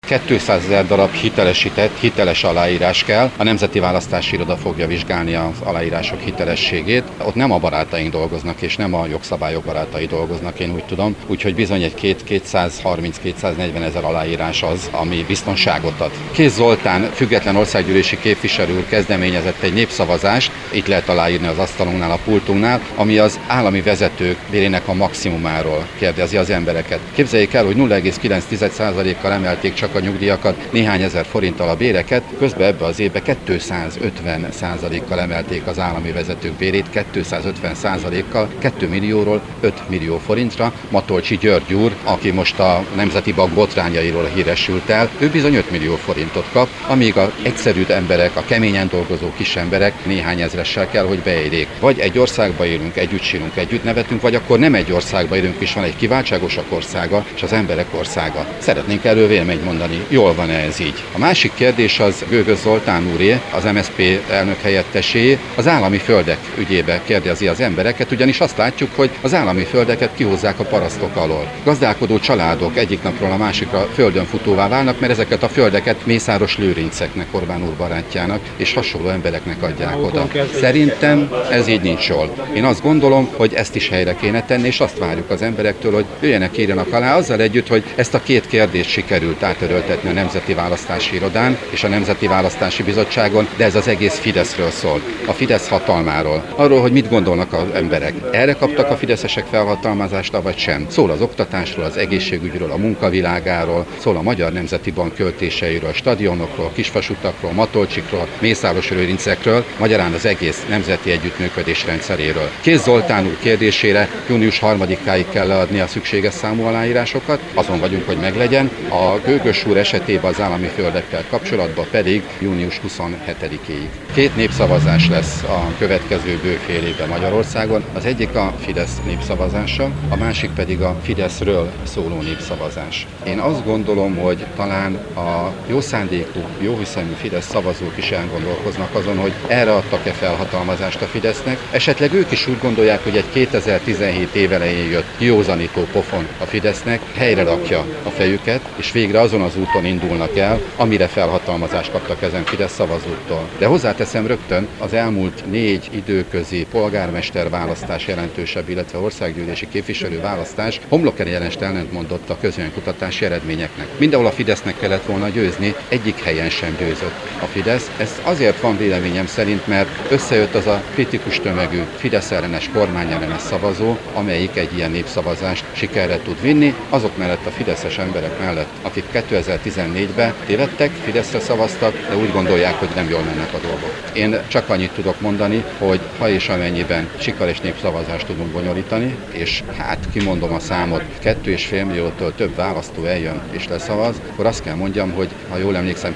200 000 darab hitelesített, hiteles aláírás kell. A Nemzeti Választási Iroda fogja vizsgálni az aláírások hitelességét. Ott nem a barátaink dolgoznak, és nem a jogszabályok barátai dolgoznak, én úgy tudom. Úgyhogy bizony egy 230-240 ezer aláírás az, ami biztonságot ad. Kéz Zoltán, független országgyűlési képviselő úr kezdeményezett egy népszavazást, itt lehet aláírni az asztalunknál, a pultunknál, ami az állami vezetők bérének a maximumáról kérdezi az embereket. Képzeljék el, hogy 0,9%-kal emelték csak a nyugdíjakat, néhány ezer forinttal a béreket, közben ebbe az évbe 250%-kal emelték az állami vezetők bérét, 250%-kal, 2 millióról 5 millió forintra. Matolcsy György úr, aki most a Nemzeti Bank botrányairól híresült el, ő bizony 5 millió forintot kap, amíg az egyszerű emberek, a keményen dolgozó kis emberek néhány ezressel kell, hogy beérjék. Vagy egy országba élünk, együtt sírunk, együtt nevetünk, vagy akkor nem egy országba élünk, és van egy kiváltságosabb országa, és az emberek országa. Szeretnénk erről véleményt mondani. Jól van ez így? A másik kérdés az Gögös Zoltán úré, az MSZP elnök helyettesé, az állami földek ügyébe kérdezi az embereket, ugyanis azt látjuk, hogy az állami földeket kihozzák a parasztok alól. Gazdálkodó családok egyik napról a másikra földön futóvá válnak, mert ezeket a földeket Mészáros Lőrinceknek, Orbán úr barátjának és hasonló embereknek adják oda. Szerintem ez így nincs jól. Én azt gondolom, hogy ezt is helyre kéne tenni, és azt várjuk az emberektől, hogy jöjjenek, írjanak alá, azzal együtt, hogy ezt a két kérdést sikerült átöröltetni a Nemzeti Választási Irodán és a Nemzeti Választási Bizottságon, de ez az egész Fideszről szól, a Fidesz hatalmáról, arról, hogy mit gondolnak az emberek. Erre kaptak a fideszesek felhatalmazást, vagy sem. Szól az oktatásról, az egészségügyről, a munkavilágáról, szól a Magyar Nemzeti Bank költéseiről, stadionokról, kisvasutakról, Matolcsikról, Mészáros Lőrincekről, magyarán az egész nemzeti együttműködés rendszeréről. Kéz Zoltán úr kérdésére június 3-áig kell leadni a szükséges számú aláírásokat, azon vagyunk, hogy meglegyen. A Gögös úr esetében az állami földekkel kapcsolatban pedig június 27-éig. 2 népszavazás lesz a következő bő fél évben Magyarországon. Az egyik a Fidesz népszavazása, a másik pedig a Fideszről szóló népszavazás. Én azt gondolom, hogy talán a jó szándékú, jó hiszemű Fidesz szavazók is elgondolkoznak azon, hogy erre adtak-e felhatalmazást a Fidesznek. Esetleg ők is úgy gondolják, hogy egy 2017 év elején jött józanító pofon a Fidesznek helyre rakja a fejüket, és végre azon az úton indulnak el, amire felhatalmazást kaptak ezen Fidesz szavazóktól. De hozzáteszem rögtön, az elmúlt 4 időközi polgármester választás jelentősebb, illetve országgyűlési képviselő választás homlokegyenest ellentmondott a közvéleménykutatási eredményeknek. Mindenhol a Fidesznek kellett volna győzni, egyik helyen sem győzött a Fidesz. Ez azért van véleményem szerint, mert összejött az a kritikus tömegű Fidesz ellenes, kormányellenes szavazó, amelyik egy ilyen népszavazást sikerre tud vinni, azok mellett a fideszes emberek mellett, akik 2014-ben tévedtek, Fideszre szavaztak, de úgy gondolják, hogy nem jól mennek a dolgok. Én csak annyit tudok mondani, hogy ha és amennyiben sikeres népszavazást tudunk bonyolítani, és hát kimondom a számot, 2,5 milliótól több választó eljön és leszavaz, akkor azt kell mondjam, hogy ha jól emlékszem,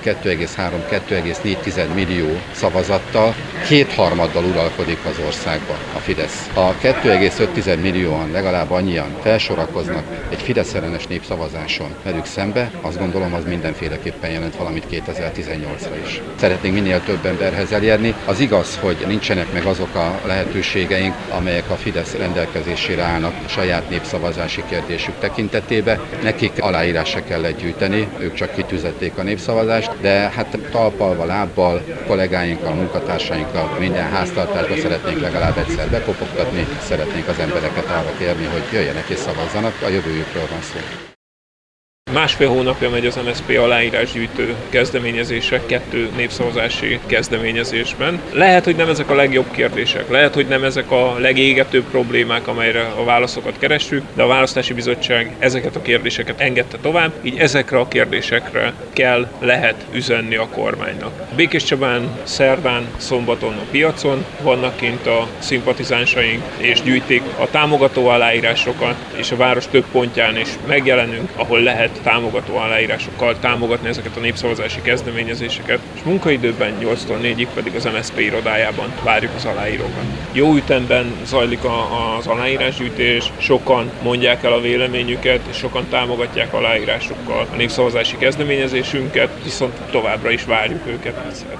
2,3-2,4 millió szavazattal, 2/3 uralkodik az országban a Fidesz. A 2,5 millióan, legalább annyian felsorakoznak egy Fidesz ellenes népszavazáson velük szembe, azt gondolom, az mindenféleképpen jelent valamit 2018-ra is. Szeretnénk minél több emberhez elérni. Az igaz, hogy nincsenek meg azok a lehetőségeink, amelyek a Fidesz rendelkezésére állnak a saját népszavazási kérdésük tekintetében. Nekik aláírásra kellett gyűjteni, ők csak kitűzették a népszavazást, de hát talpalva, lábbal, kollégáinkkal, munkatársainkkal minden háztartásba szeretnénk legalább egyszer bepopogtatni, szeretnénk az embereket arra kérni, hogy jöjjenek és szavazzanak, a jövőjükről van szó. Másfél hónapja megy az MSZP aláírásgyűjtő kezdeményezése 2 népszavazási kezdeményezésben. Lehet, hogy nem ezek a legjobb kérdések, lehet, hogy nem ezek a legégetőbb problémák, amelyre a válaszokat keressük, de a Választási Bizottság ezeket a kérdéseket engedte tovább, így ezekre a kérdésekre lehet üzenni a kormánynak. Békéscsabán, szerdán, szombaton a piacon vannak kint a szimpatizánsaink, és gyűjtik a támogató aláírásokat, és a város több pontján is megjelenünk, ahol lehet támogató aláírásokkal támogatni ezeket a népszavazási kezdeményezéseket, és munkaidőben 8-tól 4-ig pedig az MSZP irodájában várjuk az aláírókat. Jó ütemben zajlik az aláírásgyűjtés, sokan mondják el a véleményüket, és sokan támogatják aláírásokkal a népszavazási kezdeményezésünket, viszont továbbra is várjuk őket.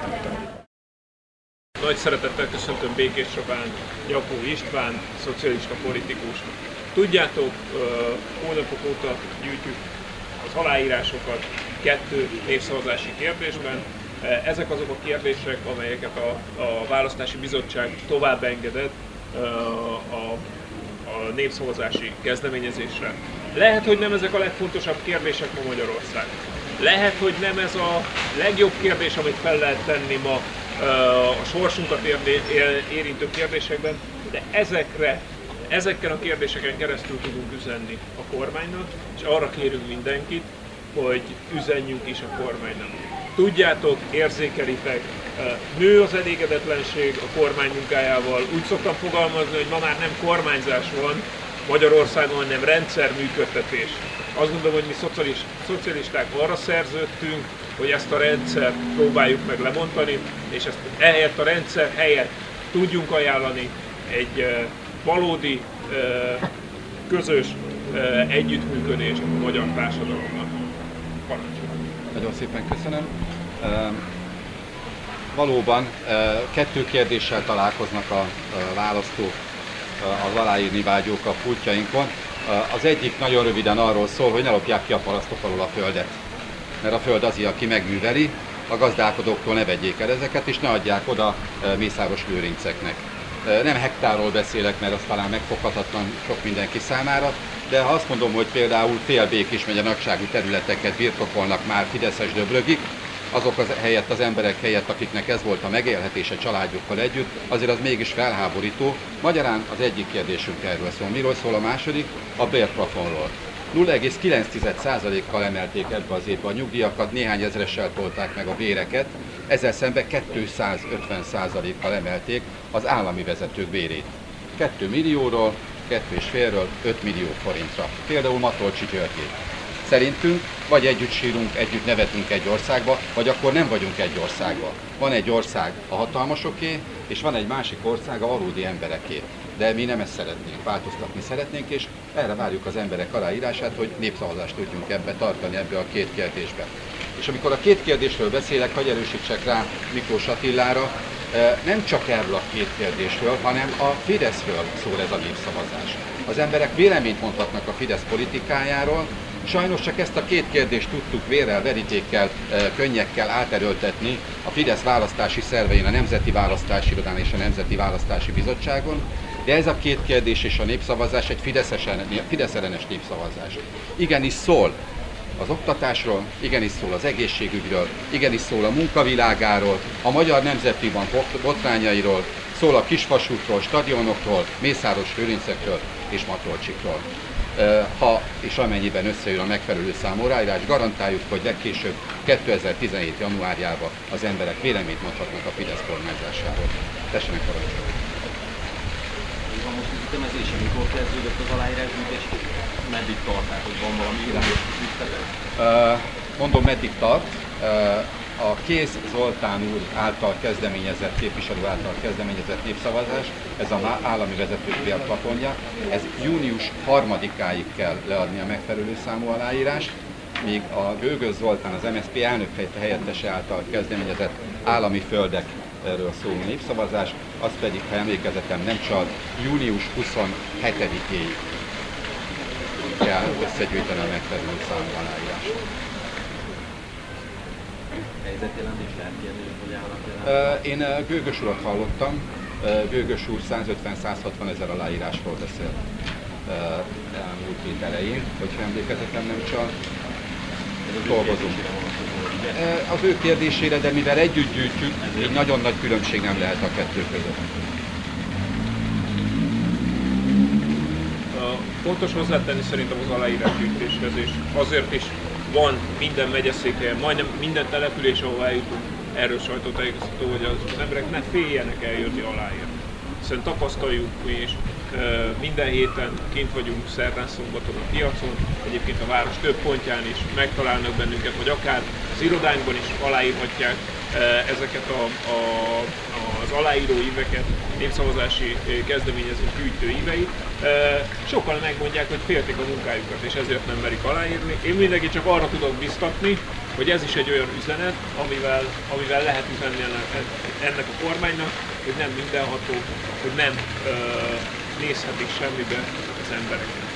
Nagy szeretettel köszöntöm Békéscsabán Gyapó István, szocialista politikus. Tudjátok, hónapok óta gyűjtjük az aláírásokat, 2 népszavazási kérdésben. Ezek azok a kérdések, amelyeket a Választási Bizottság tovább engedett a népszavazási kezdeményezésre. Lehet, hogy nem ezek a legfontosabb kérdések ma Magyarországon. Lehet, hogy nem ez a legjobb kérdés, amit fel lehet tenni ma a sorsunkat érintő kérdésekben, de ezeken a kérdéseken keresztül tudunk üzenni a kormánynak, és arra kérünk mindenkit, hogy üzenjünk is a kormánynak. Tudjátok, érzékelitek, nő az elégedetlenség a kormány munkájával. Úgy szoktam fogalmazni, hogy ma már nem kormányzás van Magyarországon, hanem rendszerműködtetés. Azt gondolom, hogy mi szocialisták arra szerződtünk, hogy ezt a rendszert próbáljuk meg lebontani, és ezt ehelyett a rendszer helyett tudjunk ajánlani egy valódi, közös együttműködést a magyar társadalomnak. Parancsoljon! Nagyon szépen köszönöm. Valóban 2 kérdéssel találkoznak a választók, az aláírni vágyók a pultjainkon. Az egyik nagyon röviden arról szól, hogy ne lopják ki a parasztok alól a földet, mert a föld azért, aki megműveli, a gazdálkodóktól ne vegyék el ezeket, és ne adják oda Mészáros Lőrinceknek. Nem hektárról beszélek, mert az talán megfoghatatlan sok mindenki számára, de ha azt mondom, hogy például Fél-Békés megye nagyságú területeket birtokolnak már fideszes döblögik, azok az emberek helyett, akiknek ez volt a megélhetése családjukkal együtt, azért az mégis felháborító. Magyarán az egyik kérdésünk erről szól. Miről szól a második? A bérplafonról. 0,9%-kal emelték ebbe az évbe a nyugdíjakat, néhány ezressel tolták meg a béreket, ezzel szemben 250%-kal emelték az állami vezetők bérét. 2 millióról, 2,5-ről 5 millió forintra. Például Matolcsy Györgyé. Szerintünk vagy együtt sírunk, együtt nevetünk egy országba, vagy akkor nem vagyunk egy országban. Van egy ország a hatalmasoké, és van egy másik ország a valódi embereké. De mi nem ezt szeretnénk, változtatni szeretnénk, és erre várjuk az emberek aláírását, hogy népszavazást tudjunk ebbe tartani, ebbe a 2 kérdésbe. És amikor a 2 kérdésről beszélek, hadd erősítsek rá Miklós Attilára, nem csak erről a 2 kérdésről, hanem a Fideszről szól ez a népszavazás. Az emberek véleményt mondhatnak a Fidesz politikájáról, sajnos csak ezt a 2 kérdést tudtuk vérrel, verítékkel, könnyekkel áterőltetni a Fidesz választási szervein, a Nemzeti Választási Irodán és a Nemzeti Választási Bizottságon, de ez a 2 kérdés és a népszavazás egy Fidesz ellenes népszavazás. Igenis szól az oktatásról, igenis szól az egészségügyről, igenis szól a munkavilágáról, a magyar nemzetiban botrányairól, szól a kisvasútról, stadionokról, Mészáros Lőrincekről és Matolcsikról. Ha és amennyiben összejön a megfelelő számú aláírás, garantáljuk, hogy legkésőbb 2017. januárjában az emberek véleményt mondhatnak a Fidesz kormányzásáról. Tessenek parancsolni! Most az ütemezése mikor kezdődött az aláírásgyűjtés? Meddig tart? Tehát, hogy van valami irányos ütemezés? Mondom, meddig tart. A Kéz Zoltán úr által kezdeményezett, képviselő által kezdeményezett népszavazás, ez az állami vezetők bérplafonja, ez június 3-áig kell leadni a megfelelő számú aláírást, míg a Gőgös Zoltán, az MSZP elnök helyettese által kezdeményezett állami földekről szóló népszavazás, az pedig, ha emlékezetem nem csal, június 27-éig kell összegyűjteni a megfelelő számú aláírást. Helyzetjelentést lehet kérni, hogy állnak jelen? Én Gőgös urat hallottam. Gőgös úr 150-160 ezer aláírásról beszélt múlt hét elején, hogyha emlékezetem nem csal. Dolgozunk. Az ő kérdésére, de mivel együtt gyűjtjük, így nagyon nagy különbség nem lehet a 2 között. Fontos hozzátenni szerintem az aláírásgyűjtéshez, és azért is van minden megyeszékhelyen, majdnem minden település, ahol eljutunk, erről sajtótájékoztató, hogy az emberek ne féljenek eljönni aláírni. Hiszen tapasztaljuk mi is, minden héten kint vagyunk szerdán, szombaton a piacon, egyébként a város több pontján is megtalálnak bennünket, vagy akár az irodánkban is aláírhatják ezeket az aláíró íveket, népszavazási kezdeményezés gyűjtő íveit. Sokan megmondják, hogy féltik a munkájukat, és ezért nem merik aláírni. Én mindenkit csak arra tudok biztatni, hogy ez is egy olyan üzenet, amivel lehet üzenni ennek a kormánynak, hogy nem mindenható, hogy nem nézhetik semmibe az embereket.